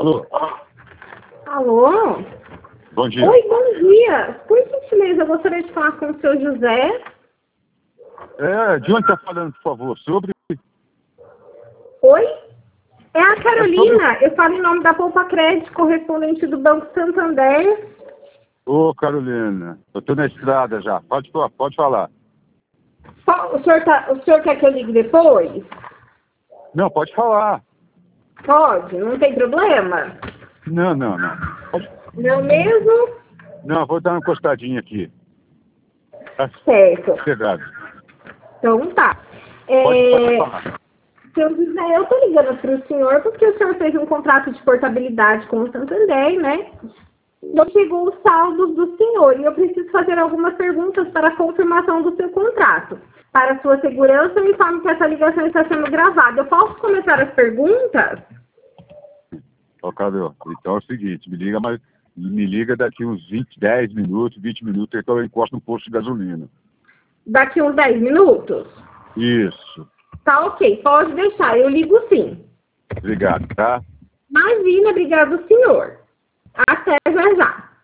Alô? Alô? Bom dia. Oi, bom dia. Por gentileza, eu gostaria de falar com o seu José. De onde está falando, por favor? Sobre... Oi? É a Carolina. Eu falo em nome da Poupa Crédito, correspondente do Banco Santander. Ô, Carolina, eu estou na estrada já. Pode falar. O senhor quer que eu ligue depois? Não, pode falar. Pode, não tem problema? Não. Pode... Não mesmo? Não, vou dar uma encostadinha aqui. Tá Certo. chegado. Então tá. Pode falar. Seu José, eu estou ligando para o senhor porque o senhor fez um contrato de portabilidade com o Santander, né? Não chegou os saldos do senhor e eu preciso fazer algumas perguntas para a confirmação do seu contrato. Para sua segurança, eu informo que essa ligação está sendo gravada. Eu posso começar as perguntas? Ó, Carol, então é o seguinte, me liga daqui uns 10 minutos, 20 minutos, então eu encosto no posto de gasolina. Daqui uns 10 minutos? Isso. Tá ok, pode deixar, eu ligo sim. Obrigado, tá? Imagina, obrigado senhor. Até já já.